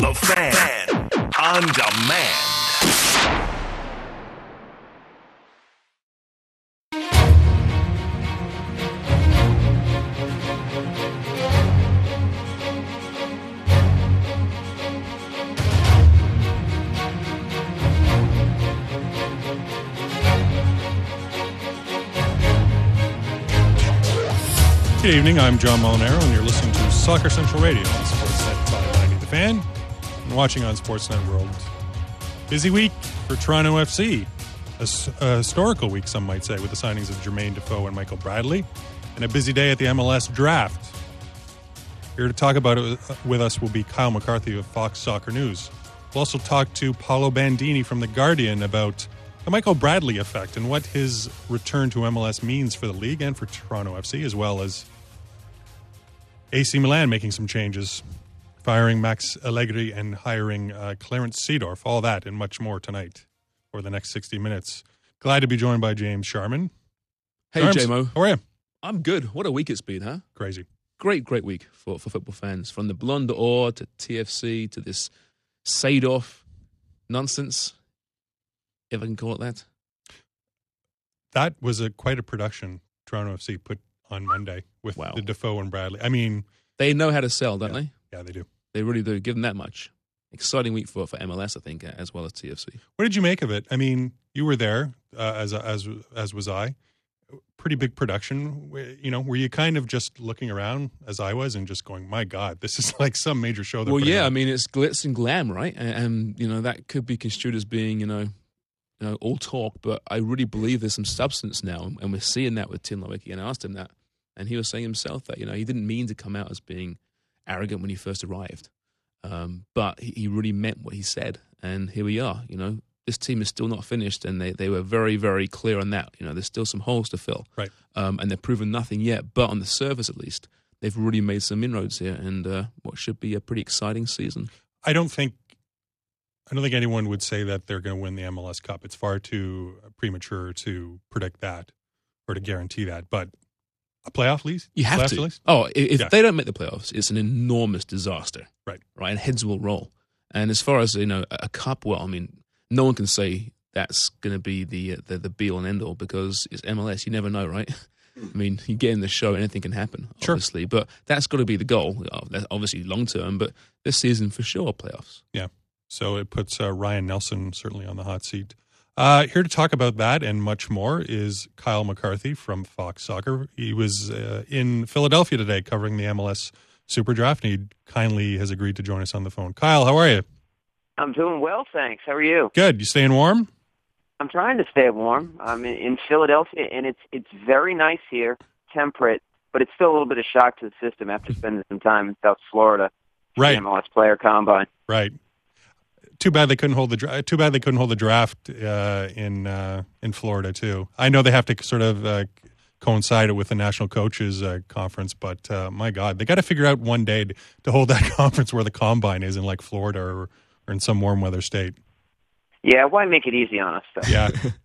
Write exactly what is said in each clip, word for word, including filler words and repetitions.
The Fan. On demand. Good evening, I'm John Molinaro, and you're listening to Soccer Central Radio on Sportsnet five ninety The Fan, and watching on Sportsnet World. Busy week for Toronto F C. A, a historical week, some might say, with the signings of Jermaine Defoe and Michael Bradley, and a busy day at the M L S Draft. Here to talk about it with us will be Kyle McCarthy of Fox Soccer News. We'll also talk to Paolo Bandini from The Guardian about the Michael Bradley effect and what his return to M L S means for the league and for Toronto F C, as well as A C Milan making some changes, firing Max Allegri and hiring uh, Clarence Seedorf. All that and much more tonight for the next sixty minutes. Glad to be joined by James Sharman. Hey, Jarms, J-Mo. How are you? I'm good. What a week it's been, huh? Crazy. Great, great week for, for football fans. From the Ballon d'Or to T F C to this Seedorf nonsense, if I can call it that. That was a quite a production Toronto F C put on Monday with Wow. the Defoe and Bradley. I mean, They know how to sell, don't yeah, they? Yeah, they do. They really do. Give them that much. Exciting week for, for M L S, I think, as well as T F C. What did you make of it? I mean, you were there, uh, as as as was I. Pretty big production. You know, were you kind of just looking around as I was and just going, "My God, this is like some major show." Well, yeah, on. I mean, it's glitz and glam, right? And, and you know that could be construed as being, you know, you know, all talk. But I really believe there's some substance now, and we're seeing that with Tim Lowicki. And I asked him that, and he was saying himself that you know he didn't mean to come out as being arrogant when he first arrived, um, but he, he really meant what he said. And here we are. You know, this team is still not finished, and they, they were very, very clear on that. You know, there's still some holes to fill, right? Um, and they've proven nothing yet. But on the surface, at least, they've really made some inroads here, and uh, what should be a pretty exciting season. I don't think, I don't think anyone would say that they're going to win the M L S Cup. It's far too premature to predict that or to guarantee that. But a playoff league, you have playoff to. League? Oh, if yeah. they don't make the playoffs, it's an enormous disaster, right? Right, and heads will roll. And as far as you know, a cup, well, I mean, no one can say that's going to be the, the the be all and end all because it's M L S. You never know, right? I mean, you get in the show, anything can happen, obviously. Sure. But that's got to be the goal. Obviously, long term, but this season for sure, playoffs. Yeah. So it puts uh, Ryan Nelson certainly on the hot seat. Uh, here to talk about that and much more is Kyle McCarthy from Fox Soccer. He was uh, in Philadelphia today covering the M L S Super Draft, and he kindly has agreed to join us on the phone. Kyle, how are you? I'm doing well, thanks. How are you? Good. You staying warm? I'm trying to stay warm. I'm in, in Philadelphia, and it's it's very nice here, temperate, but it's still a little bit of shock to the system after spending some time in South Florida. Right. The M L S Player Combine. Right. Too bad they couldn't hold the dra- too bad they couldn't hold the draft uh, in uh, in Florida too. I know they have to sort of uh, coincide it with the National Coaches uh, Conference, but uh, my God, they got to figure out one day to, to hold that conference where the combine is in like Florida or, or in some warm weather state. Yeah, why make it easy on us, though? Yeah,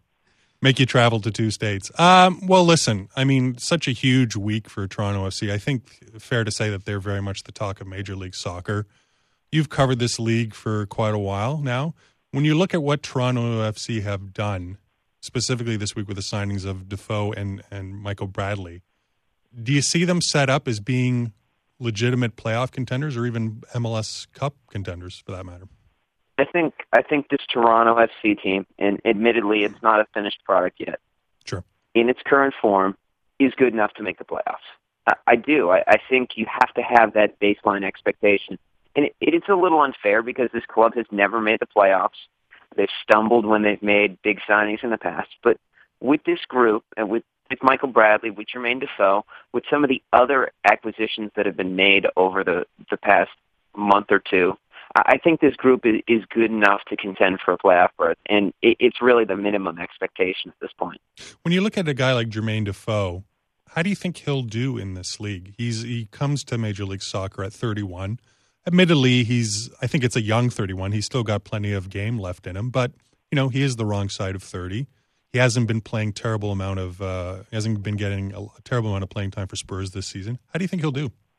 make you travel to two states. Um, well, listen, I mean, such a huge week for Toronto F C. I think fair to say that they're very much the talk of Major League Soccer. You've covered this league for quite a while now. When you look at what Toronto F C have done, specifically this week with the signings of Defoe and, and Michael Bradley, do you see them set up as being legitimate playoff contenders or even M L S Cup contenders for that matter? I think I think this Toronto F C team, and admittedly it's not a finished product yet, sure, in its current form, is good enough to make the playoffs. I, I do. I, I think you have to have that baseline expectation. And it, it's a little unfair because this club has never made the playoffs. They've stumbled when they've made big signings in the past. But with this group, and with, with Michael Bradley, with Jermaine Defoe, with some of the other acquisitions that have been made over the, the past month or two, I think this group is, is good enough to contend for a playoff berth. And it, it's really the minimum expectation at this point. When you look at a guy like Jermaine Defoe, how do you think he'll do in this league? He's He comes to Major League Soccer at thirty-one. Admittedly, he's, I think it's a young thirty-one. He's still got plenty of game left in him, but, you know, he is the wrong side of thirty. He hasn't been playing terrible amount of, uh, he hasn't been getting a, a terrible amount of playing time for Spurs this season. How do you think he'll do?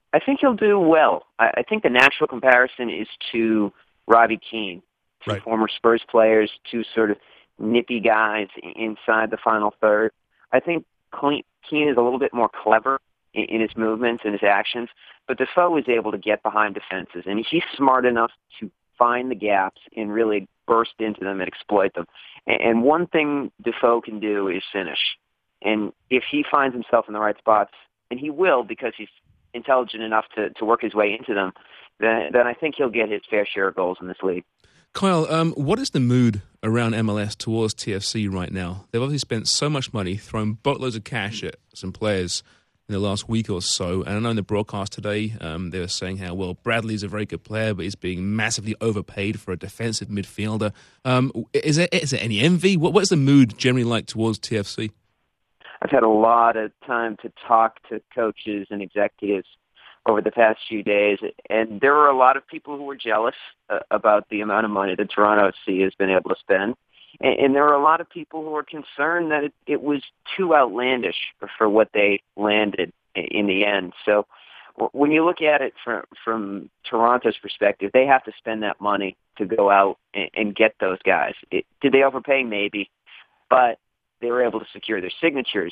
I think he'll do well. I, I think the natural comparison is to Robbie Keane, two right. former Spurs players, two sort of nippy guys inside the final third. I think Keane is a little bit more clever in, in his movements and his actions, but Defoe is able to get behind defenses, and he's smart enough to find the gaps and really burst into them and exploit them. And, and one thing Defoe can do is finish. And if he finds himself in the right spots, and he will because he's intelligent enough to, to work his way into them, then, then I think he'll get his fair share of goals in this league. Kyle, um, what is the mood around M L S towards T F C right now? They've obviously spent so much money, thrown boatloads of cash at some players in the last week or so. And I know in the broadcast today, um, they were saying how, well, Bradley's a very good player, but he's being massively overpaid for a defensive midfielder. Um, is, there, is there any envy? What, what's the mood generally like towards T F C? I've had a lot of time to talk to coaches and executives over the past few days, and there were a lot of people who were jealous uh, about the amount of money that Toronto F C has been able to spend, and, and there were a lot of people who were concerned that it, it was too outlandish for, for what they landed in the end. So when you look at it from, from Toronto's perspective, they have to spend that money to go out and, and get those guys. It, did they overpay? Maybe, but they were able to secure their signatures.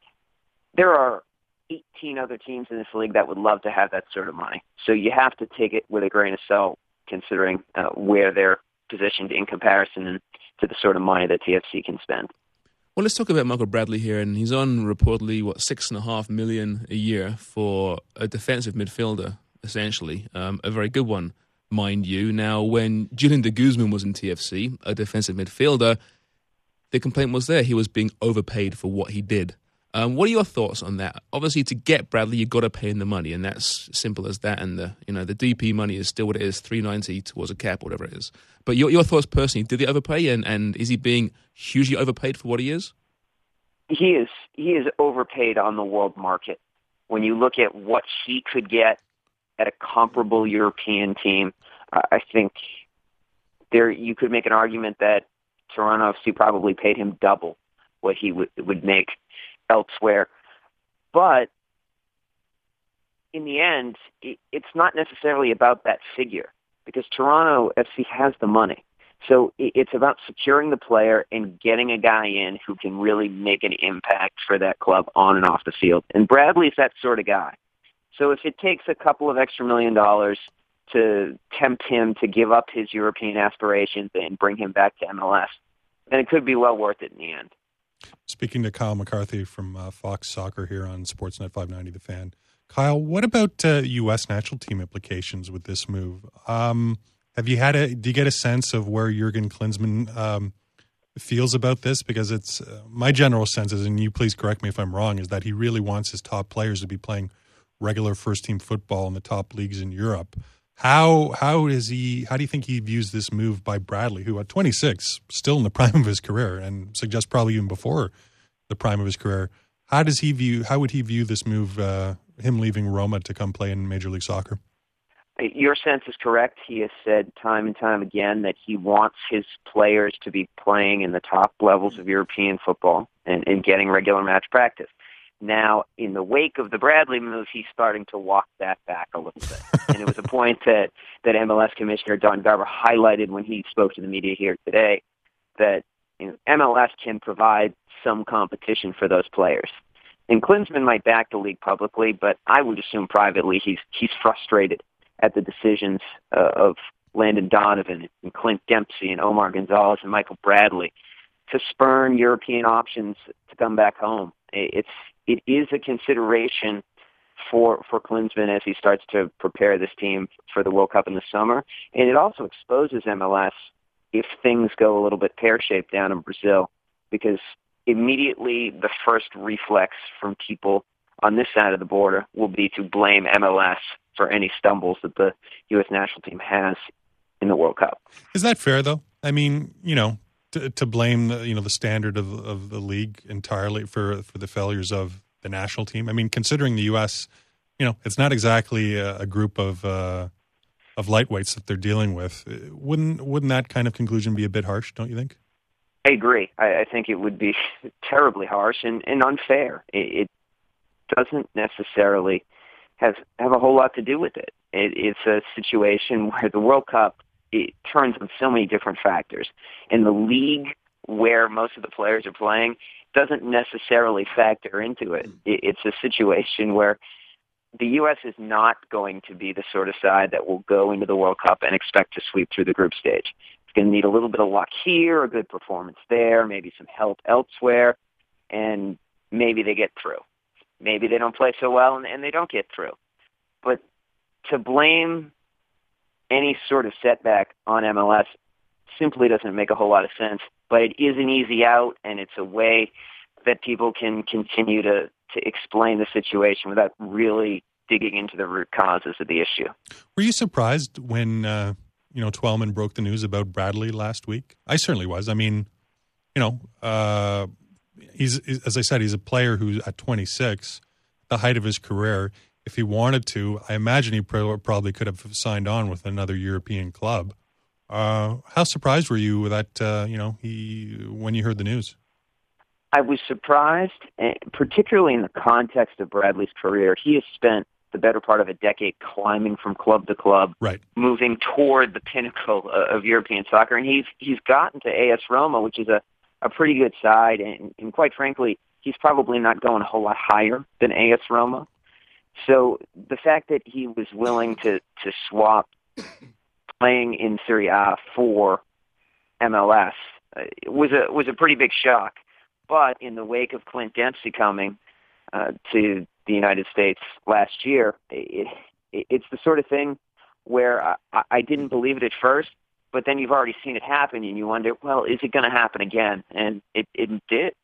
There are eighteen other teams in this league that would love to have that sort of money. So you have to take it with a grain of salt, considering uh, where they're positioned in comparison to the sort of money that T F C can spend. Well, let's talk about Michael Bradley here, and he's on reportedly, what, six and a half million a year for a defensive midfielder, essentially. Um, a very good one, mind you. Now, when Julian de Guzman was in T F C, a defensive midfielder, the complaint was there. He was being overpaid for what he did. Um, what are your thoughts on that? Obviously, to get Bradley, you've got to pay him the money, and that's simple as that. And the you know the D P money is still what it is, three ninety towards a cap, whatever it is. But your your thoughts personally, did he overpay, and, and is he being hugely overpaid for what he is? He is. He is overpaid on the world market. When you look at what he could get at a comparable European team, uh, I think there you could make an argument that Toronto F C probably paid him double what he would would make elsewhere. But in the end, it, it's not necessarily about that figure because Toronto F C has the money. So it, it's about securing the player and getting a guy in who can really make an impact for that club on and off the field. And Bradley's that sort of guy. So if it takes a couple of extra million dollars to tempt him to give up his European aspirations and bring him back to M L S, then it could be well worth it in the end. Speaking to Kyle McCarthy from uh, Fox Soccer here on Sportsnet five ninety The Fan. Kyle, what about uh, U S national team implications with this move? Um, have you had a? Do you get a sense of where Jurgen Klinsmann um, feels about this? Because it's uh, my general sense is, and you please correct me if I'm wrong, is that he really wants his top players to be playing regular first team football in the top leagues in Europe. How how is he? How do you think he views this move by Bradley, who at twenty-six, still in the prime of his career, and suggests probably even before the prime of his career? How does he view? How would he view this move? Uh, him leaving Roma to come play in Major League Soccer. Your sense is correct. He has said time and time again that he wants his players to be playing in the top levels of European football and, and getting regular match practice. Now, in the wake of the Bradley move, he's starting to walk that back a little bit. And it was a point that, that M L S Commissioner Don Garber highlighted when he spoke to the media here today, that you know, M L S can provide some competition for those players. And Klinsmann might back the league publicly, but I would assume privately he's he's frustrated at the decisions uh, of Landon Donovan and Clint Dempsey and Omar Gonzalez and Michael Bradley to spurn European options to come back home. It's It is a consideration for for Klinsmann as he starts to prepare this team for the World Cup in the summer. And it also exposes M L S if things go a little bit pear-shaped down in Brazil, because immediately the first reflex from people on this side of the border will be to blame M L S for any stumbles that the U S national team has in the World Cup. Is that fair, though? I mean, you know, To, to blame the, you know the standard of of the league entirely for for the failures of the national team. I mean, considering the U S, you know, it's not exactly a, a group of uh, of lightweights that they're dealing with. Wouldn't wouldn't that kind of conclusion be a bit harsh? Don't you think? I agree. I, I think it would be terribly harsh and, and unfair. It, it doesn't necessarily have, have a whole lot to do with it. it. It's a situation where the World Cup, it turns on so many different factors. And the league where most of the players are playing doesn't necessarily factor into it. it. It's a situation where the U S is not going to be the sort of side that will go into the World Cup and expect to sweep through the group stage. It's going to need a little bit of luck here, a good performance there, maybe some help elsewhere, and maybe they get through. Maybe they don't play so well and, and they don't get through. But to blame any sort of setback on M L S simply doesn't make a whole lot of sense. But it is an easy out, and it's a way that people can continue to, to explain the situation without really digging into the root causes of the issue. Were you surprised when, uh, you know, Twellman broke the news about Bradley last week? I certainly was. I mean, you know, uh, he's, as I said, he's a player who's at twenty-six, the height of his career. If he wanted to, I imagine he probably could have signed on with another European club. Uh, how surprised were you that, uh, you know, he when you heard the news? I was surprised, particularly in the context of Bradley's career. He has spent the better part of a decade climbing from club to club, right, moving toward the pinnacle of European soccer. And he's he's gotten to A S Roma, which is a, a pretty good side. And, and quite frankly, he's probably not going a whole lot higher than A S Roma. So the fact that he was willing to, to swap playing in Serie A for M L S uh, was a was a pretty big shock. But in the wake of Clint Dempsey coming uh, to the United States last year, it, it, it's the sort of thing where I, I didn't believe it at first, but then you've already seen it happen, and you wonder, well, is it going to happen again? And it, it did.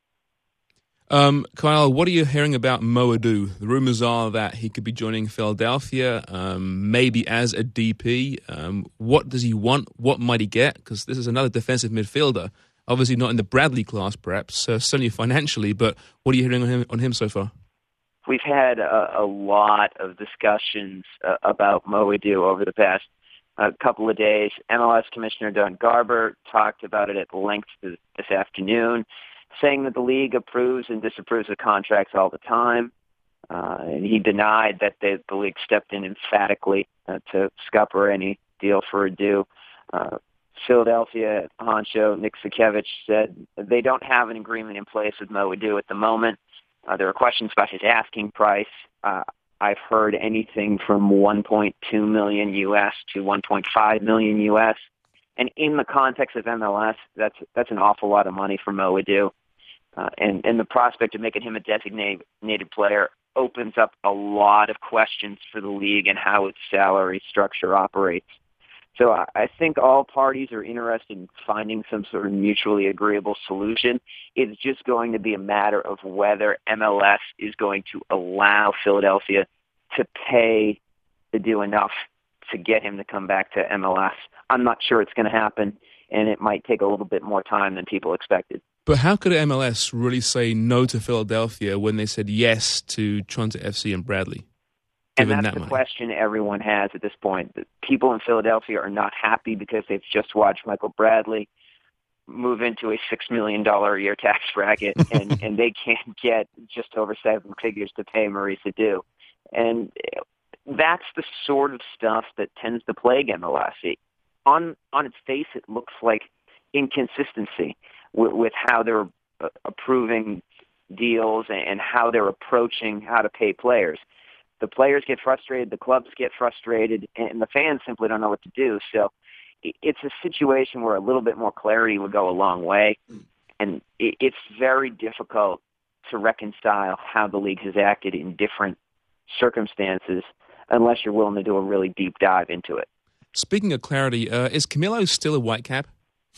Um, Kyle, what are you hearing about Mo Adu? The rumors are that he could be joining Philadelphia, um, maybe as a D P. Um, what does he want? What might he get? Because this is another defensive midfielder. Obviously not in the Bradley class, perhaps, uh, certainly financially, but what are you hearing on him, on him so far? We've had a, a lot of discussions uh, about Mo Adu over the past uh, couple of days. M L S Commissioner Don Garber talked about it at length this, this afternoon, saying that the league approves and disapproves of contracts all the time. Uh, and he denied that the, the league stepped in emphatically uh, to scupper any deal for Adu. Uh, Philadelphia honcho Nick Sakiewicz said they don't have an agreement in place with Mo Adu at the moment. Uh, there are questions about his asking price. Uh, I've heard anything from one point two million U S to one point five million U S. And in the context of M L S, that's that's an awful lot of money for Mo Adu. Uh, and, and the prospect of making him a designated player opens up a lot of questions for the league and how its salary structure operates. So I think all parties are interested in finding some sort of mutually agreeable solution. It's just going to be a matter of whether M L S is going to allow Philadelphia to pay Adu enough to get him to come back to M L S. I'm not sure it's going to happen, and it might take a little bit more time than people expected. But how could M L S really say no to Philadelphia when they said yes to Toronto F C and Bradley? And that's that the money? question everyone has at this point. The people in Philadelphia are not happy because they've just watched Michael Bradley move into a six million dollars a year tax bracket, and, and they can't get just over seven figures to pay Maurice Adu. And that's the sort of stuff that tends to plague M L S. It, on, on its face, it looks like inconsistency with, with how they're uh, approving deals and how they're approaching how to pay players. The players get frustrated, the clubs get frustrated, and the fans simply don't know what to do. So it's a situation where a little bit more clarity would go a long way, and it's very difficult to reconcile how the league has acted in different circumstances unless you're willing to do a really deep dive into it. Speaking of clarity, uh, is Camilo still a Whitecap?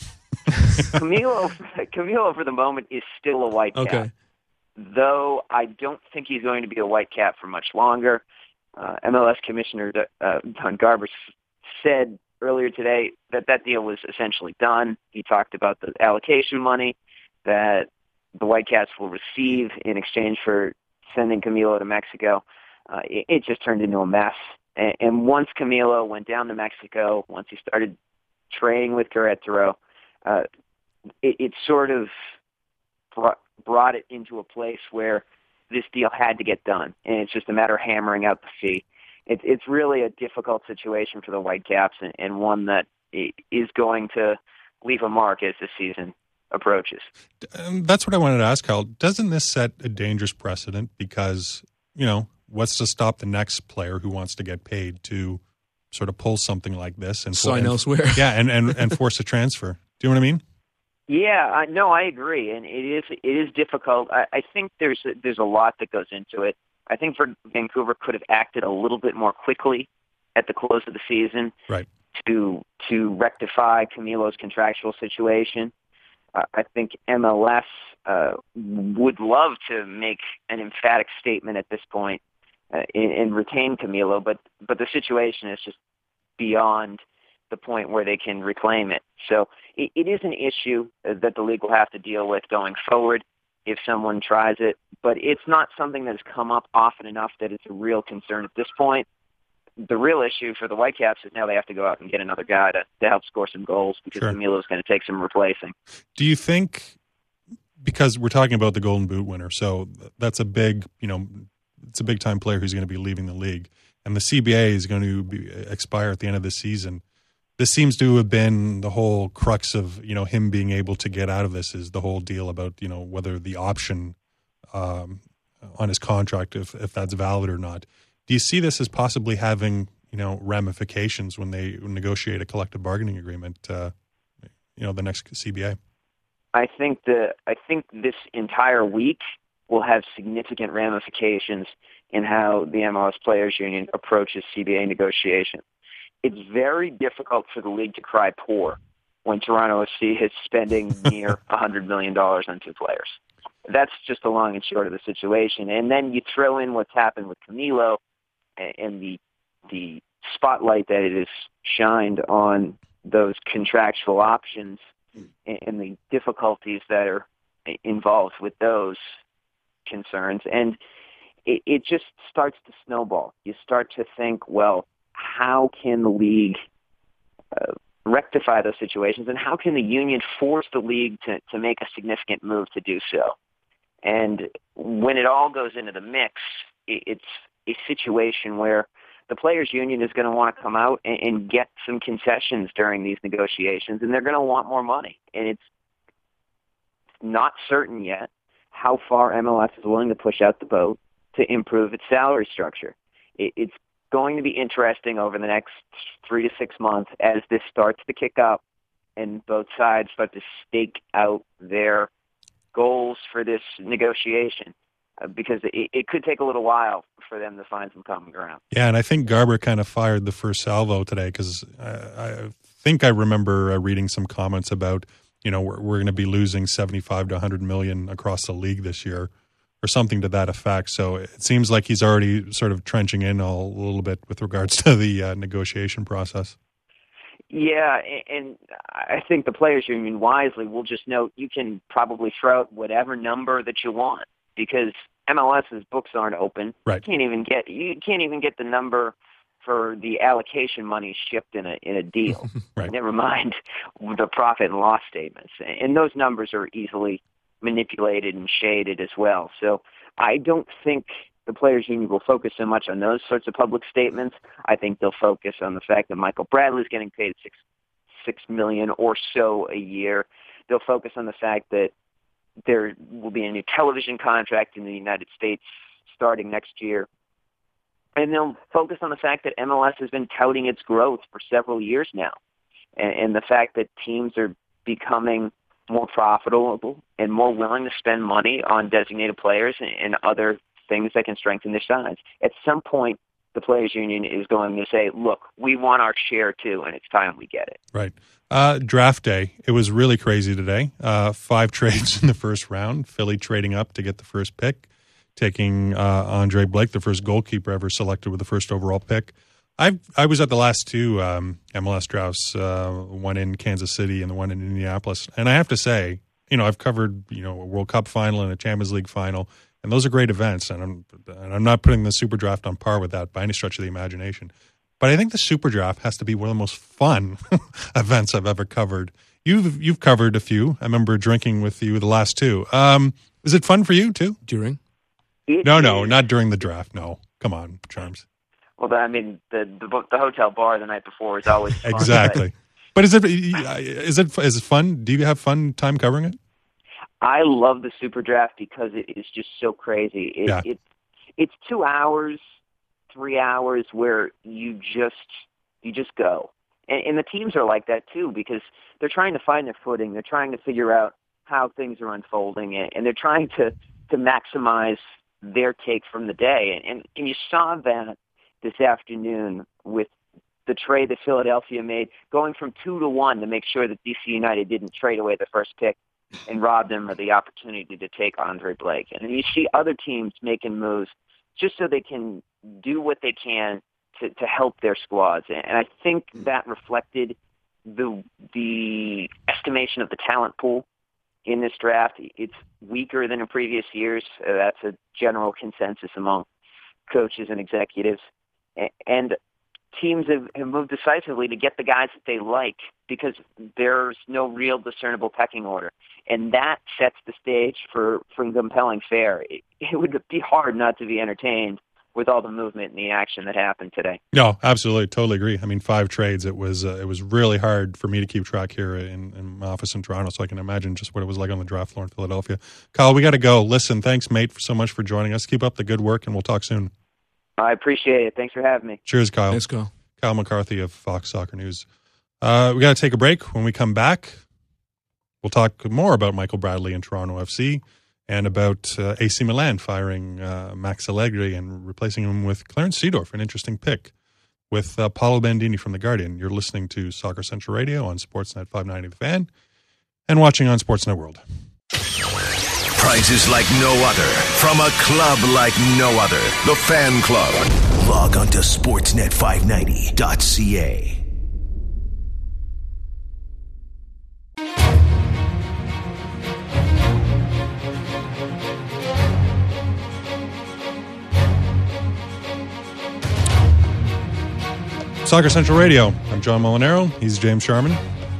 Camilo, Camilo, for the moment, is still a Whitecap. Okay. Though I don't think he's going to be a Whitecap for much longer. Uh, M L S Commissioner uh, Don Garber said earlier today that that deal was essentially done. He talked about the allocation money that the Whitecaps will receive in exchange for sending Camilo to Mexico. Uh, it, it just turned into a mess. And, and once Camilo went down to Mexico, once he started training with Querétaro, uh, it, it sort of brought, brought it into a place where this deal had to get done, and it's just a matter of hammering out the fee. It's it's really a difficult situation for the Whitecaps, and, and one that is going to leave a mark as the season approaches. Um, that's what I wanted to ask, Kyle. Doesn't this set a dangerous precedent? Because, you know, what's to stop the next player who wants to get paid to sort of pull something like this and sign and, elsewhere? Yeah, and, and, and force a transfer. Do you know what I mean? Yeah, I, no, I agree, and it is it is difficult. I, I think there's a, there's a lot that goes into it. I think for Vancouver could have acted a little bit more quickly at the close of the season, right, to to rectify Camilo's contractual situation. Uh, I think M L S uh, would love to make an emphatic statement at this point uh, and, and retain Camilo, but but the situation is just beyond the point where they can reclaim it. So it, it is an issue that the league will have to deal with going forward if someone tries it, but it's not something that has come up often enough that it's a real concern at this point. The real issue for the Whitecaps is now they have to go out and get another guy to, to help score some goals because sure. Camilo is going to take some replacing. Do you think, because we're talking about the Golden Boot winner, so that's a big, you know, it's a big time player who's going to be leaving the league, and the C B A is going to be, expire at the end of the season. This seems to have been the whole crux of, you know, him being able to get out of this is the whole deal about, you know, whether the option um, on his contract, if, if that's valid or not. Do you see this as possibly having, you know, ramifications when they negotiate a collective bargaining agreement, uh, you know, the next C B A? I think the I think this entire week will have significant ramifications in how the M L S Players Union approaches C B A negotiation. It's very difficult for the league to cry poor when Toronto F C is spending near one hundred million dollars on two players. That's just the long and short of the situation. And then you throw in what's happened with Camilo and the the spotlight that it has shined on those contractual options and the difficulties that are involved with those concerns. And it, it just starts to snowball. You start to think, well, how can the league uh, rectify those situations, and how can the union force the league to, to make a significant move to do so? And when it all goes into the mix, it, it's a situation where the players' union is going to want to come out and, and get some concessions during these negotiations, and they're going to want more money. And it's not certain yet how far M L S is willing to push out the boat to improve its salary structure. It, it's going to be interesting over the next three to six months as this starts to kick up and both sides start to stake out their goals for this negotiation, uh, because it, it could take a little while for them to find some common ground. Yeah, and I think Garber kind of fired the first salvo today because I, I think I remember uh, reading some comments about, you know, we're, we're going to be losing seventy-five to one hundred million across the league this year, or something to that effect. So it seems like he's already sort of trenching in a little bit with regards to the uh, negotiation process. Yeah, and I think the players' union wisely will just note you can probably throw out whatever number that you want because MLS's books aren't open. Right. You can't even get you can't even get the number for the allocation money shipped in a in a deal. Right. Never mind the profit and loss statements, and those numbers are easily manipulated and shaded as well. So I don't think the players' union will focus so much on those sorts of public statements. I think they'll focus on the fact that Michael Bradley's getting paid six six million or so a year. They'll focus on the fact that there will be a new television contract in the United States starting next year. And they'll focus on the fact that M L S has been touting its growth for several years now. And, and the fact that teams are becoming more profitable and more willing to spend money on designated players and, and other things that can strengthen their sides. At some point, the players' union is going to say, look, we want our share too, and it's time we get it. Right. Uh, draft day. It was really crazy today. Uh, five trades in the first round. Philly trading up to get the first pick, taking uh, Andre Blake, the first goalkeeper ever selected with the first overall pick. I I was at the last two um, M L S drafts, uh, one in Kansas City and the one in Indianapolis. And I have to say, you know, I've covered, you know, a World Cup final and a Champions League final, and those are great events. And I'm, and I'm not putting the Super Draft on par with that by any stretch of the imagination. But I think the Super Draft has to be one of the most fun events I've ever covered. You've you've covered a few. I remember drinking with you the last two. Um, is it fun for you too? During? It No, no, is- not during the draft. No. Come on, Charms. Well, I mean, the, the the hotel bar the night before is always fun. Exactly. But is it is it is it fun? Do you have fun time covering it? I love the Super Draft because it is just so crazy. It, Yeah. It's it's two hours, three hours where you just you just go, and, and the teams are like that too because they're trying to find their footing. They're trying to figure out how things are unfolding, and, and they're trying to to maximize their take from the day. And, and and you saw that this afternoon with the trade that Philadelphia made, going from two to one to make sure that D C United didn't trade away the first pick and rob them of the opportunity to take Andre Blake. And then you see other teams making moves just so they can do what they can to, to help their squads. And I think that reflected the the estimation of the talent pool in this draft. It's weaker than in previous years. Uh, that's a general consensus among coaches and executives. A- And teams have, have moved decisively to get the guys that they like because there's no real discernible pecking order. And that sets the stage for, for compelling fare. It, it would be hard not to be entertained with all the movement and the action that happened today. No, absolutely, totally agree. I mean, five trades. It was uh, it was really hard for me to keep track here in, in my office in Toronto, so I can imagine just what it was like on the draft floor in Philadelphia. Kyle, we got to go. Listen, thanks, mate, for so much for joining us. Keep up the good work, and we'll talk soon. I appreciate it. Thanks for having me. Cheers, Kyle. Let's go. Kyle McCarthy of Fox Soccer News. Uh, we got to take a break. When we come back, we'll talk more about Michael Bradley and Toronto F C and about uh, A C Milan firing uh, Max Allegri and replacing him with Clarence Seedorf, an interesting pick, with uh, Paolo Bandini from The Guardian. You're listening to Soccer Central Radio on Sportsnet five ninety The Fan and watching on Sportsnet World. Prizes like no other from a club like no other. The Fan Club. Log on to sportsnet five ninety dot c a. Soccer Central Radio. I'm John Molinaro. He's James Sharman.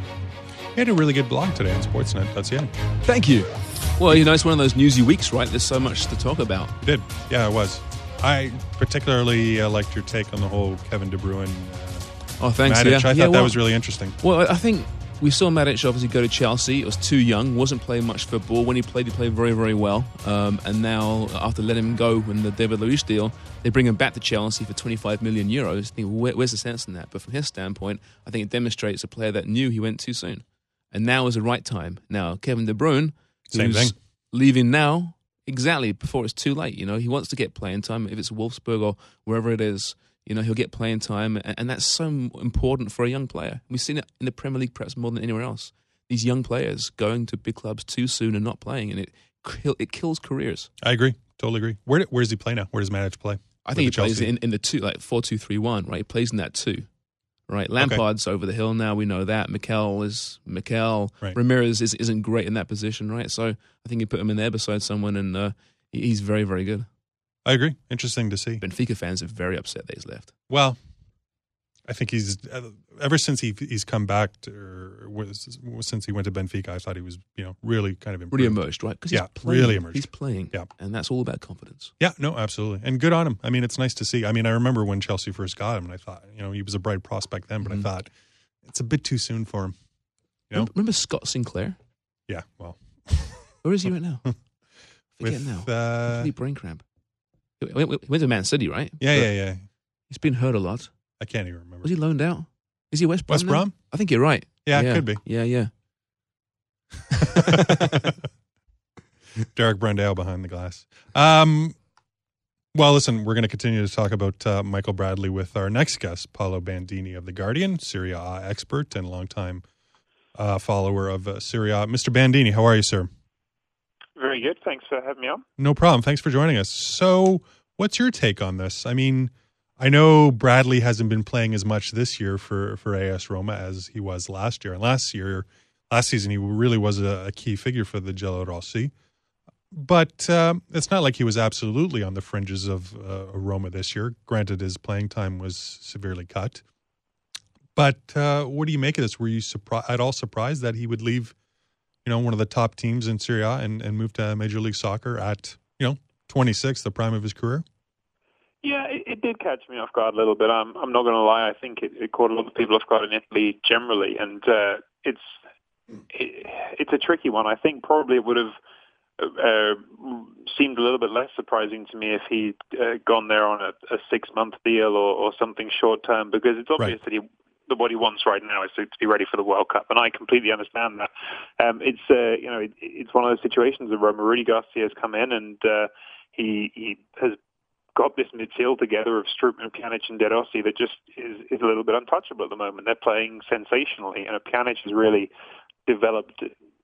He had a really good blog today on sportsnet dot c a. Thank you. Well, you know, it's one of those newsy weeks, right? There's so much to talk about. You did. Yeah, it was. I particularly uh, liked your take on the whole Kevin De Bruyne uh, Oh, thanks. Matic. Yeah. I thought yeah, that well, was really interesting. Well, I think we saw Matic obviously go to Chelsea. It was too young, wasn't playing much football. When he played, he played very, very well. Um, and now, after letting him go in the David Luiz deal, they bring him back to Chelsea for twenty-five million euros. I think, where, where's the sense in that? But from his standpoint, I think it demonstrates a player that knew he went too soon. And now is the right time. Now, Kevin De Bruyne, Same who's thing. leaving now, exactly before it's too late. You know, he wants to get playing time. If it's Wolfsburg or wherever it is, you know, he'll get playing time. And, and that's so important for a young player. We've seen it in the Premier League perhaps more than anywhere else. These young players going to big clubs too soon and not playing, and it it kills careers. I agree. Totally agree. Where where does he play now? Where does Matic play? I With think he the plays Chelsea? in, in the two, like four two three one, right? He plays in that two, right? Lampard's over the hill now. We know that. Mikel is Mikel. Right. Ramirez is, isn't great in that position, right? So I think you put him in there beside someone, and uh, he- he's very, very good. I agree. Interesting to see. Benfica fans are very upset that he's left. Well, I think he's uh, ever since he he's come back to, or was, since he went to Benfica. I thought he was you know really kind of improved. Really emerged, right? Because Yeah, he's playing. really emerged. He's playing, Yeah. and that's all about confidence. Yeah, no, absolutely, and good on him. I mean, it's nice to see. I mean, I remember when Chelsea first got him, and I thought you know he was a bright prospect then, but Mhm. I thought it's a bit too soon for him. You know? Remember, remember Scott Sinclair? Yeah, well, Where is he right now? Forget with now. uh, Complete brain cramp. He went, he went to Man City, right? yeah, But yeah, yeah. He's been hurt a lot. I can't even remember. Was he loaned out? Is he West Brom? West now? Brom? I think you're right. Yeah, it could be. Yeah, yeah. Derek Brandale behind the glass. Um, well, listen, we're going to continue to talk about uh, Michael Bradley with our next guest, Paolo Bandini of The Guardian, Serie A expert and longtime uh, follower of uh, Serie A. Mister Bandini, how are you, sir? Very good. Thanks for having me on. No problem. Thanks for joining us. So, what's your take on this? I mean, I know Bradley hasn't been playing as much this year for, for A S Roma as he was last year. And last year, last season, he really was a, a key figure for the Giallorossi. But um, it's not like he was absolutely on the fringes of uh, Roma this year. Granted, his playing time was severely cut. But uh, what do you make of this? Were you surpri- at all surprised that he would leave, you know, one of the top teams in Serie A and, and move to Major League Soccer at, you know, twenty-six, the prime of his career? Yeah, it, it did catch me off guard a little bit. I'm, I'm not going to lie. I think it, it caught a lot of people off guard in Italy generally, and uh, it's it, it's a tricky one. I think probably it would have uh, seemed a little bit less surprising to me if he'd uh, gone there on a, a six-month deal or, or something short-term, because it's obvious right. that he that what he wants right now is to, to be ready for the World Cup, and I completely understand that. Um, it's uh, you know it, it's one of those situations where Rudy Garcia has come in and uh, he he has got this midfield together of Strootman, Pjanic, and De Rossi that just is, is a little bit untouchable at the moment. They're playing sensationally, and Pjanic has really developed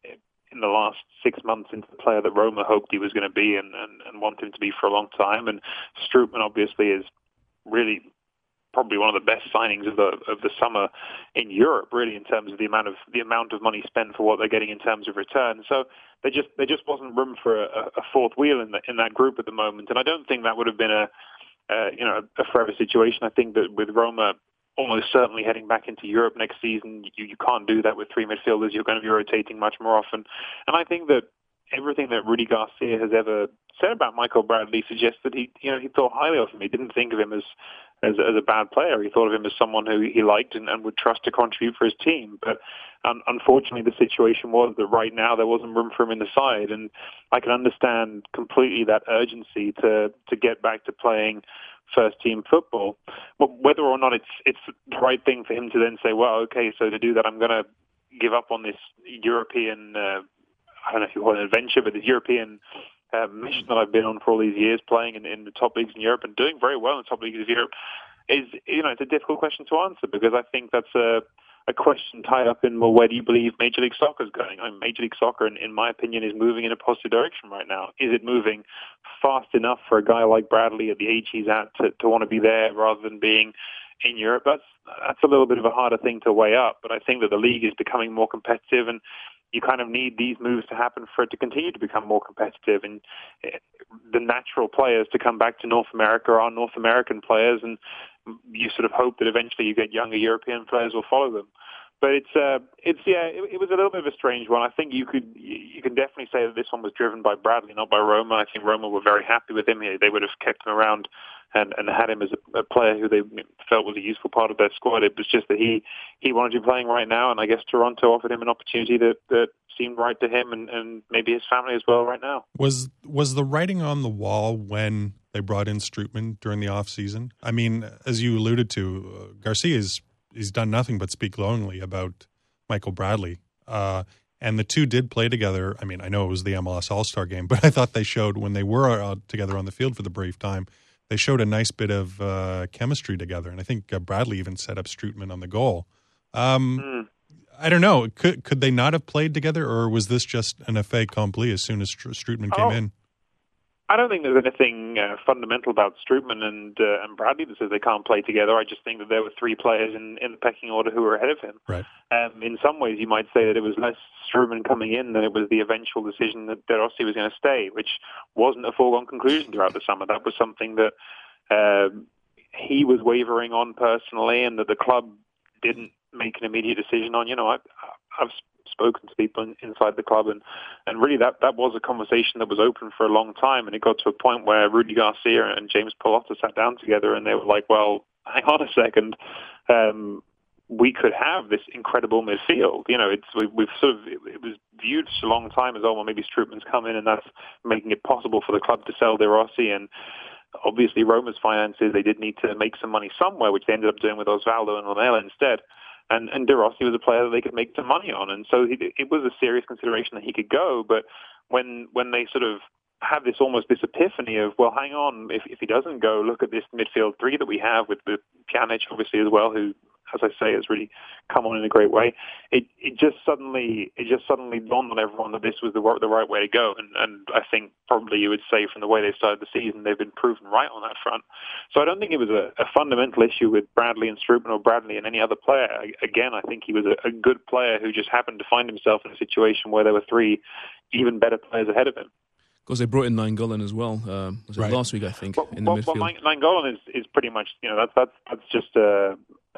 in the last six months into the player that Roma hoped he was going to be and, and, and wanted him to be for a long time. And Strootman obviously is really probably one of the best signings of the of the summer in Europe, really, in terms of the amount of the amount of money spent for what they're getting in terms of return. So there just there just wasn't room for a, a fourth wheel in the, in that group at the moment, and I don't think that would have been a uh, you know a forever situation. I think that with Roma almost certainly heading back into Europe next season, you, you can't do that with three midfielders. You're going to be rotating much more often, and I think that everything that Rudy Garcia has ever said about Michael Bradley suggests that he, you know, he thought highly of him. He didn't think of him as as, as a bad player. He thought of him as someone who he liked and, and would trust to contribute for his team. But um, unfortunately, the situation was that right now there wasn't room for him in the side, and I can understand completely that urgency to to get back to playing first team football. But whether or not it's it's the right thing for him to then say, well, okay, so to do that, I'm going to give up on this European. Uh, I don't know if you call it an adventure, but this European uh, mission that I've been on for all these years, playing in, in the top leagues in Europe and doing very well in the top leagues of Europe, is, you know, it's a difficult question to answer, because I think that's a, a question tied up in, well, where do you believe Major League Soccer is going? I mean, Major League Soccer, in, in my opinion, is moving in a positive direction right now. Is it moving fast enough for a guy like Bradley at the age he's at to, to want to be there rather than being in Europe? That's that's a little bit of a harder thing to weigh up, but I think that the league is becoming more competitive, and you kind of need these moves to happen for it to continue to become more competitive. And the natural players to come back to North America are North American players, and you sort of hope that eventually you get younger European players will follow them. But it's uh, it's yeah, it, it was a little bit of a strange one. I think you could you can definitely say that this one was driven by Bradley, not by Roma. I think Roma were very happy with him. They would have kept him around and, and had him as a, a player who they felt was a useful part of their squad. It was just that he, he wanted to be playing right now, and I guess Toronto offered him an opportunity that, that seemed right to him and, and maybe his family as well right now. Was was the writing on the wall when they brought in Strootman during the off season? I mean, as you alluded to, uh, Garcia's he's done nothing but speak glowingly about Michael Bradley. Uh, and the two did play together. I mean, I know it was the M L S All-Star game, but I thought they showed, when they were uh, together on the field for the brief time, they showed a nice bit of uh, chemistry together. And I think uh, Bradley even set up Strootman on the goal. Um, mm. I don't know. Could could they not have played together, or was this just an fait accompli as soon as Strootman came oh. in? I don't think there's anything uh, fundamental about Strootman and uh, and Bradley that says they can't play together. I just think that there were three players in, in the pecking order who were ahead of him. Right. Um, in some ways, you might say that it was less Strootman coming in than it was the eventual decision that De Rossi was going to stay, which wasn't a foregone conclusion throughout the summer. That was something that uh, he was wavering on personally, and that the club didn't make an immediate decision on. You know, I, I've spoken to people in, inside the club, and, and really that, that was a conversation that was open for a long time, and it got to a point where Rudy Garcia and James Pallotta sat down together, and they were like, well, hang on a second, um, we could have this incredible midfield. You know, it's we, we've sort of, it, it was viewed for a long time as, oh, well, maybe Strootman's come in, and that's making it possible for the club to sell De Rossi, and obviously Roma's finances, they did need to make some money somewhere, which they ended up doing with Osvaldo and Lamela instead. And, and De Rossi was a player that they could make some money on. And so he, it was a serious consideration that he could go. But when when they sort of have this almost this epiphany of, well, hang on, if, if he doesn't go, look at this midfield three that we have with, with Pjanic, obviously, as well, who, as I say, has really come on in a great way. It it just suddenly it just suddenly dawned on everyone that this was the the right way to go. And, and I think probably you would say from the way they started the season, they've been proven right on that front. So I don't think it was a, a fundamental issue with Bradley and Strootman or Bradley and any other player. Again, I think he was a, a good player who just happened to find himself in a situation where there were three even better players ahead of him. Because they brought in Nainggolan as well. Um, was it right. last week, I think, well, in the well, midfield? Well, Nainggolan is, is pretty much, you know, that's that's that's just a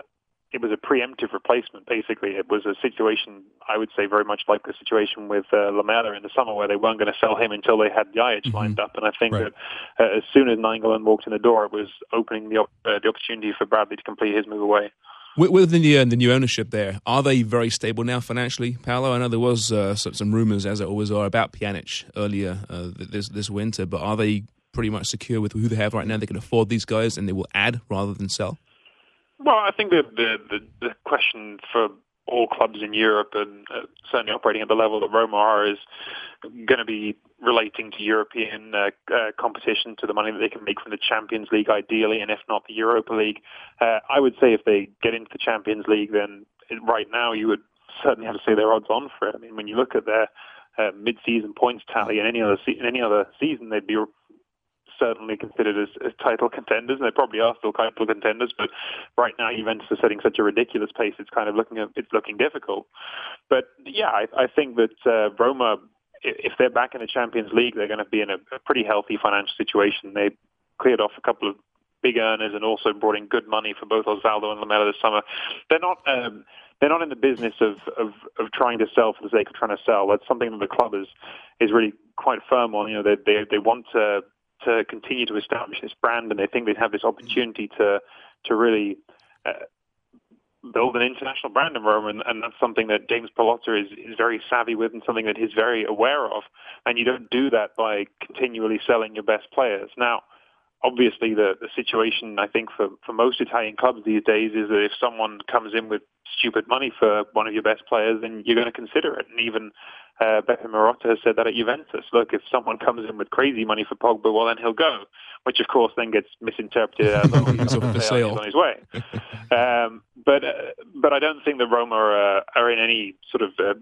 it was a preemptive replacement. Basically, it was a situation, I would say, very much like the situation with uh, Lamela in the summer, where they weren't going to sell him until they had Jajic mm-hmm. lined up. And I think right. that uh, as soon as Nainggolan walked in the door, it was opening the, op- uh, the opportunity for Bradley to complete his move away. With, with the, new, uh, the new ownership there, are they very stable now financially, Paolo? I know there was uh, some, some rumours, as it always are, about Pjanic earlier uh, this, this winter, but are they pretty much secure with who they have right now? They can afford these guys and they will add rather than sell? Well, I think the, the, the, the question for all clubs in Europe, and uh, certainly operating at the level that Roma are, is going to be relating to European uh, uh, competition, to the money that they can make from the Champions League, ideally, and if not the Europa League. Uh, I would say if they get into the Champions League, then right now you would certainly have to say they're odds on for it. I mean, when you look at their uh, mid-season points tally in any other se- in any other season, they'd be certainly considered as, as title contenders, and they probably are still title contenders. But right now, Juventus are setting such a ridiculous pace; it's kind of looking it's looking difficult. But yeah, I, I think that uh, Roma, if they're back in the Champions League, they're going to be in a, a pretty healthy financial situation. They cleared off a couple of big earners and also brought in good money for both Osvaldo and Lamela this summer. They're not. Um, They're not in the business of, of, of trying to sell for the sake of trying to sell. That's something that the club is is really quite firm on. You know, they they they want to. to continue to establish this brand, and they think they'd have this opportunity to to really uh, build an international brand in Roma, and, and that's something that James Pallotta is, is very savvy with, and something that he's very aware of. And you don't do that by continually selling your best players. Now, obviously, the, the situation, I think, for, for most Italian clubs these days is that if someone comes in with stupid money for one of your best players, then you're going to consider it. And even uh, Beppe Marotta has said that at Juventus. Look, if someone comes in with crazy money for Pogba, well, then he'll go, which, of course, then gets misinterpreted as oh, he's on his way. um, but uh, but I don't think that Roma are, uh, are in any sort of uh,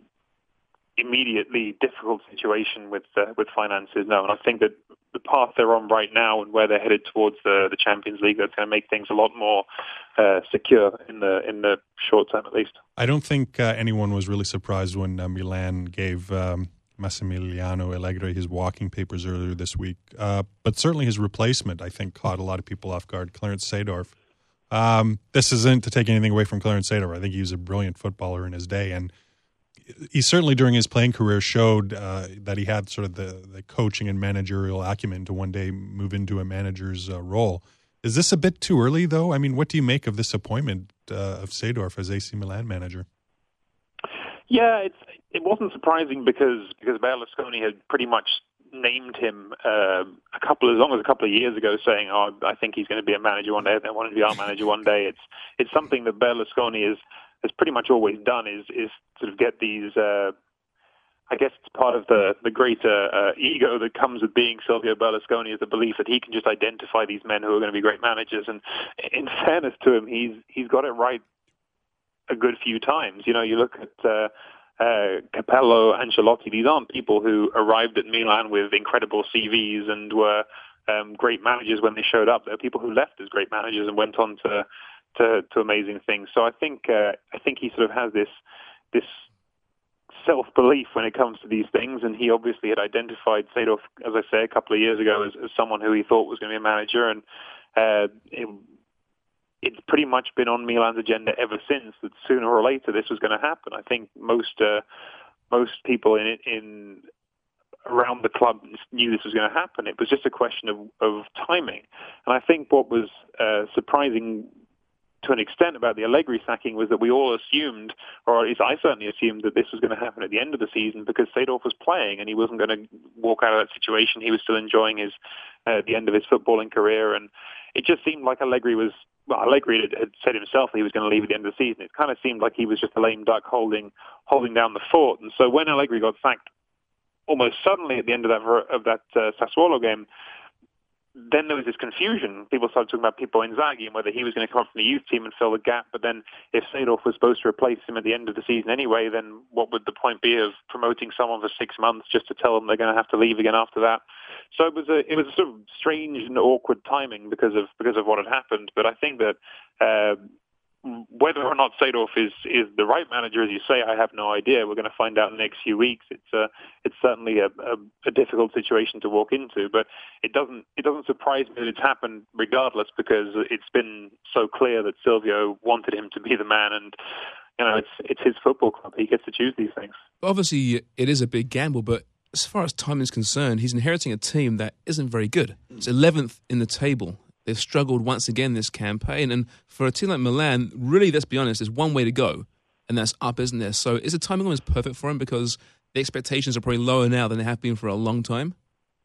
immediately difficult situation with uh, with finances, no. And I think that the path they're on right now and where they're headed towards the, the Champions League, that's going to make things a lot more uh, secure in the in the short term, at least. I don't think uh, anyone was really surprised when uh, Milan gave um, Massimiliano Allegri his walking papers earlier this week. Uh, but certainly his replacement, I think, caught a lot of people off guard, Clarence Seedorf. Um, this isn't to take anything away from Clarence Seedorf. I think he was a brilliant footballer in his day, and he certainly during his playing career showed uh, that he had sort of the, the coaching and managerial acumen to one day move into a manager's uh, role. Is this a bit too early, though? I mean, what do you make of this appointment uh, of Seedorf as A C Milan manager? Yeah, it's, it wasn't surprising because because Berlusconi had pretty much named him uh, a couple as long as a couple of years ago, saying, "Oh, I think he's going to be a manager one day. I want him to be our manager one day." It's it's something that Berlusconi is. has pretty much always done is is sort of get these, uh, I guess it's part of the, the greater uh, ego that comes with being Silvio Berlusconi, is the belief that he can just identify these men who are going to be great managers. And in fairness to him, he's he's got it right a good few times. You know, you look at uh, uh, Capello, Ancelotti, these aren't people who arrived at Milan with incredible C Vs and were um, great managers when they showed up. They're people who left as great managers and went on to To, to amazing things. So I think uh, I think he sort of has this this self-belief when it comes to these things, and he obviously had identified Seedorf, as I say, a couple of years ago as, as someone who he thought was going to be a manager, and uh, it, it's pretty much been on Milan's agenda ever since that sooner or later this was going to happen. I think most uh, most people in in around the club knew this was going to happen. It was just a question of, of timing, and I think what was uh, surprising to an extent about the Allegri sacking was that we all assumed, or at least I certainly assumed, that this was going to happen at the end of the season because Seedorf was playing and he wasn't going to walk out of that situation. He was still enjoying his uh, the end of his footballing career, and it just seemed like Allegri was, well, Allegri had, had said himself that he was going to leave at the end of the season. It kind of seemed like he was just a lame duck holding holding down the fort. And so when Allegri got sacked almost suddenly at the end of that of that uh, Sassuolo game, then there was this confusion. People started talking about Pippo Inzaghi and whether he was going to come up from the youth team and fill the gap. But then if Seedorf was supposed to replace him at the end of the season anyway, then what would the point be of promoting someone for six months just to tell them they're going to have to leave again after that? So it was a it was a sort of strange and awkward timing because of because of what had happened. But I think that uh, whether or not Seedorf is, is the right manager, as you say, I have no idea. We're going to find out in the next few weeks. It's a, it's certainly a, a, a difficult situation to walk into, but it doesn't it doesn't surprise me that it's happened regardless, because it's been so clear that Silvio wanted him to be the man, and you know it's it's his football club. He gets to choose these things. Obviously, it is a big gamble, but as far as time is concerned, he's inheriting a team that isn't very good. It's eleventh in the table. They've struggled once again this campaign. And for a team like Milan, really, let's be honest, there's one way to go, and that's up, isn't there? So is the timing almost perfect for him because the expectations are probably lower now than they have been for a long time?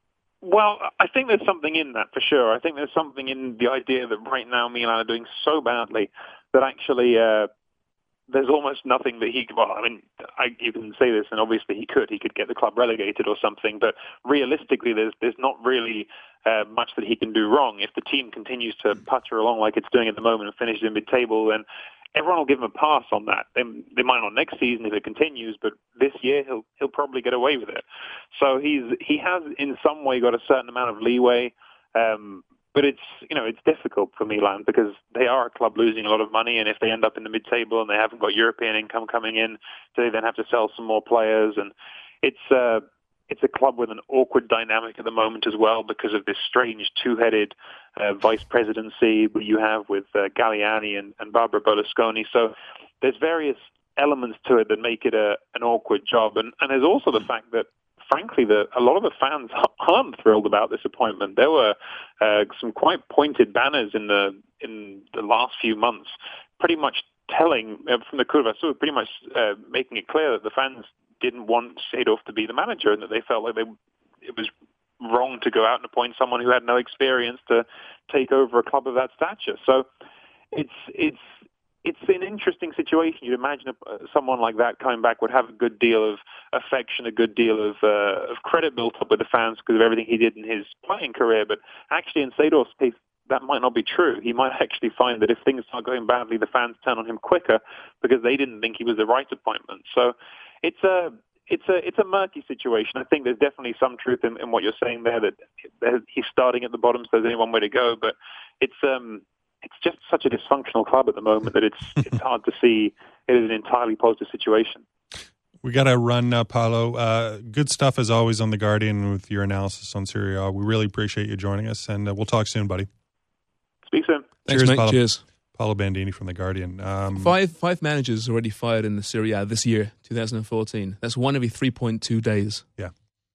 Well, I think there's something in that for sure. I think there's something in the idea that right now Milan are doing so badly that actually uh, there's almost nothing that he could, well, I mean, I, you can say this, and obviously he could. He could get the club relegated or something, but realistically there's there's not really uh, much that he can do wrong. If the team continues to putter along like it's doing at the moment and finishes in mid-table, then everyone will give him a pass on that. They, they might not next season if it continues, but this year he'll he'll probably get away with it. So he's he has in some way got a certain amount of leeway, um, but it's you know it's difficult for Milan because they are a club losing a lot of money, and if they end up in the mid-table and they haven't got European income coming in, so they then have to sell some more players, and it's uh, it's a club with an awkward dynamic at the moment as well because of this strange two-headed uh, vice presidency that you have with uh, Galliani and, and Barbara Berlusconi. So there's various elements to it that make it a, an awkward job, and, and there's also the fact that frankly, the, a lot of the fans aren't thrilled about this appointment. There were uh, some quite pointed banners in the in the last few months, pretty much telling uh, from the Curva Sur, pretty much uh, making it clear that the fans didn't want Seedorf to be the manager, and that they felt like they it was wrong to go out and appoint someone who had no experience to take over a club of that stature. So it's it's. It's an interesting situation. You'd imagine a, someone like that coming back would have a good deal of affection, a good deal of uh, of credit built up with the fans because of everything he did in his playing career. But actually, in Seedorf's case, that might not be true. He might actually find that if things start going badly, the fans turn on him quicker because they didn't think he was the right appointment. So it's a it's a it's a murky situation. I think there's definitely some truth in, in what you're saying there, that he's starting at the bottom, so there's only one way to go. But it's um. It's just such a dysfunctional club at the moment that it's it's hard to see it as an entirely positive situation. We got to run, uh, Paolo. Uh, good stuff as always on The Guardian with your analysis on Serie A. We really appreciate you joining us, and uh, we'll talk soon, buddy. Speak soon. Thanks, Cheers, mate. Paolo. Cheers. Paolo Bandini from The Guardian. Um, five five managers already fired in the Serie A this year, twenty fourteen. That's one every three point two days. Yeah.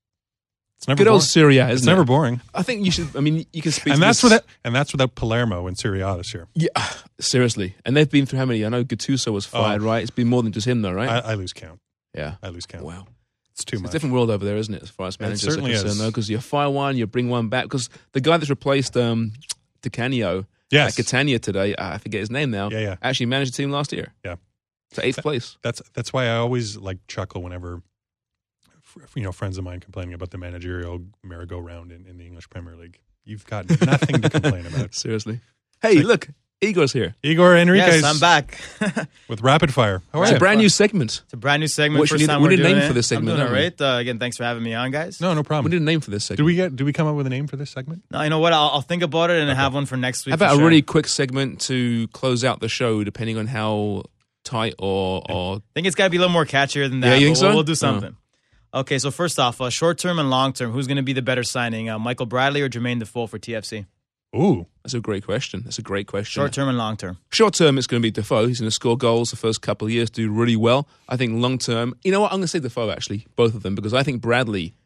It's never Good boring. old Serie A, isn't it's it? It's never boring. I think you should, I mean, you can speak and to that's this. without And that's without Palermo in Serie A this year. Yeah, seriously. And they've been through how many? I know Gattuso was fired, oh. right? It's been more than just him, though, right? I, I lose count. Yeah. I lose count. Wow. It's too it's much. It's a different world over there, isn't it, as far as managers certainly are concerned, is. though? Because you fire one, you bring one back. Because the guy that's replaced um, Di Canio yes. at Catania today, I forget his name now, yeah, yeah. actually managed the team last year. Yeah. To eighth that, place. That's that's why I always like chuckle whenever you know friends of mine complaining about the managerial merry-go-round in, in the English Premier League. You've got nothing to complain about. Seriously. Hey, like, look, Igor's here. Igor Enriquez. Yes, I'm back. with Rapid Fire. How are it's you? a brand new segment. It's a brand new segment. What First need, time we we're need a doing name it. for this segment. I'm doing it right. Uh, again, thanks for having me on, guys. No, no problem. We need a name for this segment. Did we get? Did we come up with a name for this segment? No, you know what? I'll, I'll think about it and okay. have one for next week. How about for a sure. really quick segment to close out the show, depending on how tight or... or... I think it's got to be a little more catchier than that. Yeah, you think but so? We'll, we'll do something. Oh. Okay, so first off, uh, short-term and long-term, who's going to be the better signing, uh, Michael Bradley or Jermaine Defoe for T F C? Ooh. That's a great question. That's a great question. Short-term and long-term. Short-term, it's going to be Defoe. He's going to score goals the first couple of years, do really well. I think long-term, you know what? I'm going to say Defoe, actually, both of them, because I think Bradley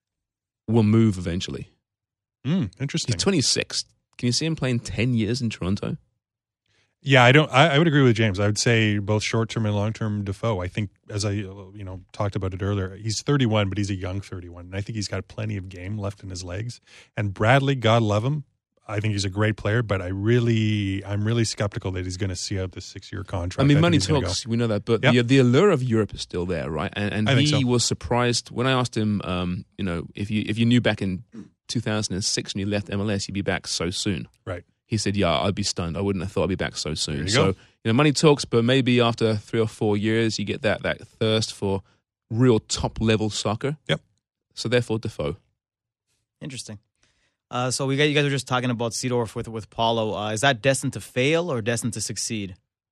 will move eventually. Mm, interesting. He's twenty-six. Can you see him playing ten years in Toronto? Yeah, I don't. I, I would agree with James. I would say both short-term and long-term Defoe. I think, as I you know talked about it earlier, he's thirty-one, but he's a young thirty-one, and I think he's got plenty of game left in his legs. And Bradley, God love him, I think he's a great player, but I really, I'm really skeptical that he's going to see out this six-year contract. I mean, I money think he's talks. go. We know that, but Yep. the the allure of Europe is still there, right? And, and I he think so. was surprised when I asked him, um, you know, if you if you knew back in two thousand six when you left M L S, you'd be back so soon. Right. He said, "Yeah, I'd be stunned. I wouldn't have thought I'd be back so soon." you So go. you know, money talks, but maybe after three or four years, you get that that thirst for real top level soccer. Yep. So therefore, Defoe. Interesting. Uh, so we got you guys were just talking about Seedorf with with Paulo. Uh, is that destined to fail or destined to succeed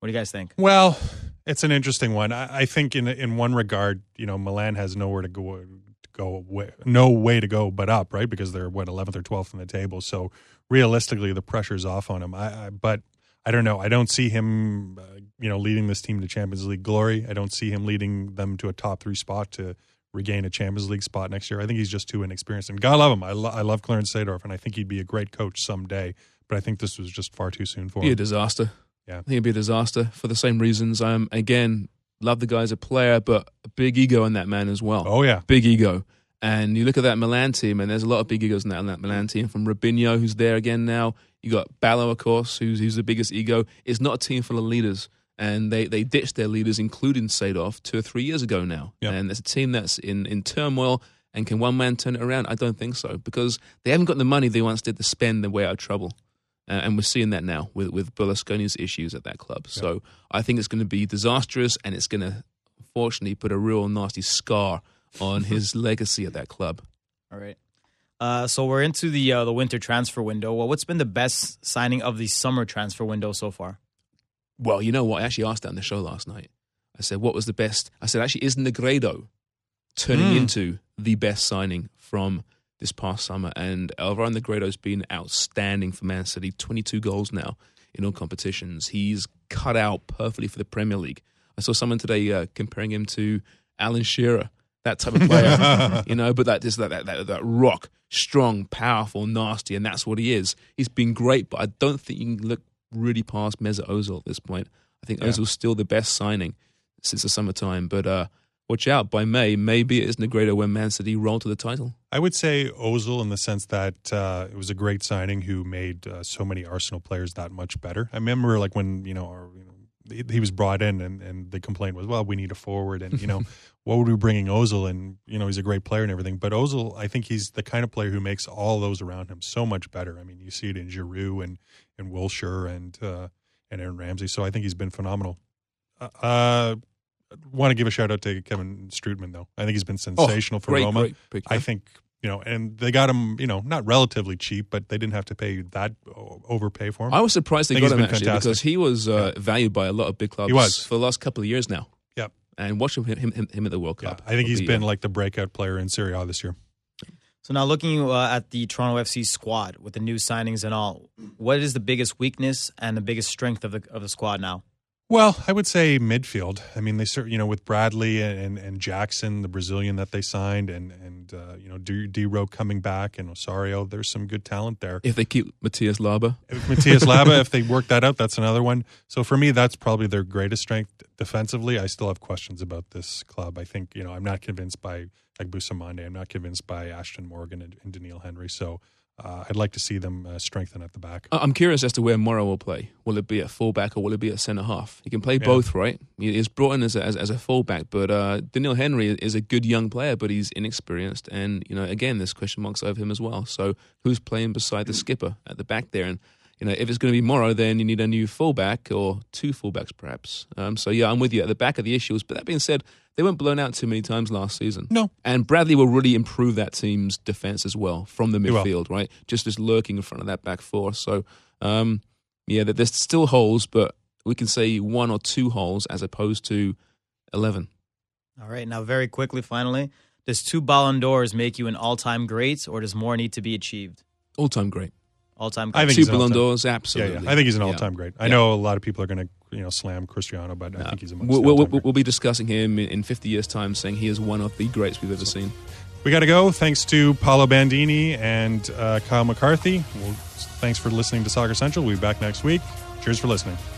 What do you guys think? Well, it's an interesting one. I, I think in in one regard, you know, Milan has nowhere to go, to go away, no way to go but up, right? Because they're what eleventh or twelfth in the table. So realistically, the pressure's off on him. I, I but I don't know. I don't see him, uh, you know, leading this team to Champions League glory. I don't see him leading them to a top three spot to regain a Champions League spot next year. I think he's just too inexperienced. And God love him. I, lo- I love Clarence Seedorf, and I think he'd be a great coach someday. But I think this was just far too soon for Be him. a disaster. Yeah. I think it'd be a disaster for the same reasons. Um, again, love the guy as a player, but a big ego in that man as well. Oh, yeah. Big ego. And you look at that Milan team, and there's a lot of big egos in that, in that Milan team. From Robinho, who's there again now. You got Ballo, of course, who's, who's the biggest ego. It's not a team full of leaders. And they, they ditched their leaders, including Seedorf, two or three years ago now. Yep. And it's a team that's in, in turmoil. And can one man turn it around? I don't think so. Because they haven't got the money they once did to spend their way out of trouble. Uh, and we're seeing that now with, with Berlusconi's issues at that club. So Yep. I think it's going to be disastrous, and it's going to, unfortunately, put a real nasty scar on his legacy at that club. All right. Uh, so we're into the uh, the winter transfer window. Well, what's been the best signing of the summer transfer window so far? Well, you know what? I actually asked that on the show last night. I said, what was the best? I said, actually, is Negredo turning Mm. into the best signing from this past summer? And Alvaro Negredo's been outstanding for Man City. twenty-two goals now in all competitions. He's cut out perfectly for the Premier League. I saw someone today uh, comparing him to Alan Shearer, that type of player, you know, but that is that, that, that, that rock, strong, powerful, nasty, and that's what he is. He's been great, but I don't think you can look really past Mesut Ozil at this point. I think Yeah. Ozil's still the best signing since the summertime, but uh, watch out. By May, maybe it is Negredo when Man City roll to the title. I would say Ozil in the sense that uh, it was a great signing who made uh, so many Arsenal players that much better. I remember like when, you know, our, you know he, he was brought in and, and the complaint was, well, we need a forward. And, you know, what would we bringing Ozil? And, you know, he's a great player and everything. But Ozil, I think he's the kind of player who makes all those around him so much better. I mean, you see it in Giroud and, and Wilshere and, uh, and Aaron Ramsey. So I think he's been phenomenal. Uh, uh want to give a shout out to Kevin Strootman, though. I think he's been sensational for great, Roma. great pick, yeah. I think, you know, and they got him, you know, not relatively cheap, but they didn't have to pay that overpay for him. I was surprised they I think got he's him, been actually, fantastic. because he was uh, valued by a lot of big clubs He was. for the last couple of years now. Yep. And watching him, him, him at the World Yeah, Cup. I think will he's be, been uh, like the breakout player in Serie A this year. So now looking uh, at the Toronto F C squad with the new signings and all, what is the biggest weakness and the biggest strength of the of the squad now? Well, I would say midfield. I mean, they certainly, you know, with Bradley and, and Jackson, the Brazilian that they signed, and and uh, you know, D- D-Ro coming back, and Osario. There's some good talent there. If they keep Matthias Laba. Matthias Laba, if they work that out, that's another one. So for me, that's probably their greatest strength defensively. I still have questions about this club. I think, you know, I'm not convinced by like Bustamante. I'm not convinced by Ashton Morgan and, and Daniil Henry. So uh, I'd like to see them uh, strengthen at the back. I- I'm curious as to where Morrow will play. Will it be at fullback or will it be at centre half? He can play Yeah. both, right? He is brought in as a, as, as a fullback, but uh, Daniil Henry is a good young player, but he's inexperienced. And, you know, again, there's question marks over him as well. So who's playing beside the skipper at the back there? And, you know, if it's going to be Morrow, then you need a new fullback or two fullbacks perhaps. Um, so, yeah, I'm with you at the back of the issues. But that being said, they weren't blown out too many times last season. No. And Bradley will really improve that team's defense as well from the He will. midfield, right? Just just lurking in front of that back four. So, um, yeah, there's still holes, but we can say one or two holes as opposed to eleven. All right, now very quickly, finally, does two Ballon d'Ors make you an all-time great, or does more need to be achieved? All-time great. All-time I great. think Two he's an Ballon all-time- d'Ors, absolutely. Yeah, yeah. I think he's an Yeah. all-time great. I Yeah. know a lot of people are going to, you know, slam Cristiano, but I No. think he's amongst We'll, the we'll, all-time we'll, greats. we'll be discussing him in, in fifty years' time, saying he is one of the greats we've ever seen. We got to go. Thanks to Paolo Bandini and uh, Kyle McCarthy. Well, thanks for listening to Soccer Central. We'll be back next week. Cheers for listening.